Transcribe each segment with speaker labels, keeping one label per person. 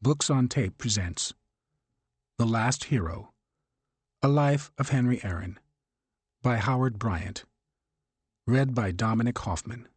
Speaker 1: Books on Tape presents The Last Hero, A Life of Henry Aaron, by Howard Bryant. Read by Dominic Hoffman.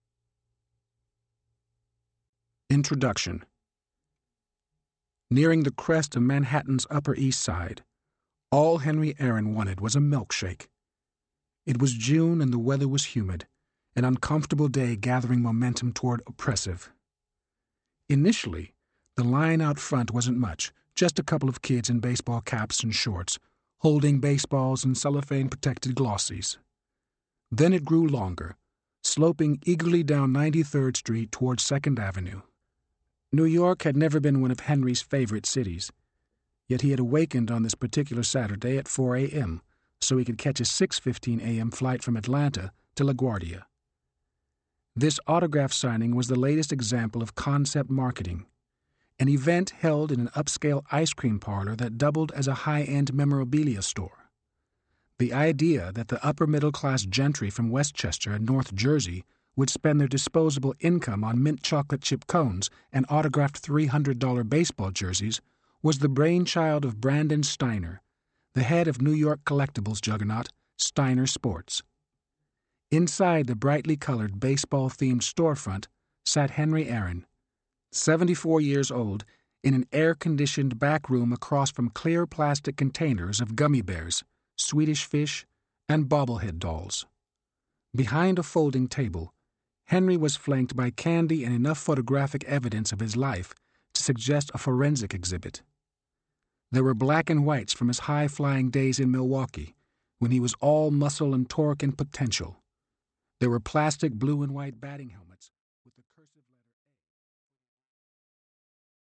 Speaker 1: Introduction. Nearing the crest of Manhattan's Upper East Side, all Henry Aaron wanted was a milkshake. It was June and the weather was humid, an uncomfortable day gathering momentum toward oppressive. Initially, the line out front wasn't much, just a couple of kids in baseball caps and shorts, holding baseballs and cellophane-protected glossies. Then it grew longer, sloping eagerly down 93rd Street toward 2nd Avenue. New York had never been one of Henry's favorite cities, yet he had awakened on this particular Saturday at 4 a.m., so he could catch a 6:15 a.m. flight from Atlanta to LaGuardia. This autograph signing was the latest example of concept marketing, an event held in an upscale ice cream parlor that doubled as a high-end memorabilia store. The idea that the upper-middle-class gentry from Westchester and North Jersey would spend their disposable income on mint chocolate chip cones and autographed $300 baseball jerseys was the brainchild of Brandon Steiner, the head of New York collectibles juggernaut Steiner Sports. Inside the brightly colored baseball-themed storefront sat Henry Aaron, 74 years old, in an air-conditioned back room across from clear plastic containers of gummy bears, Swedish fish, and bobblehead dolls. Behind a folding table, Henry was flanked by candy and enough photographic evidence of his life to suggest a forensic exhibit. There were black and whites from his high-flying days in Milwaukee, when he was all muscle and torque and potential. There were plastic blue and white batting helmets.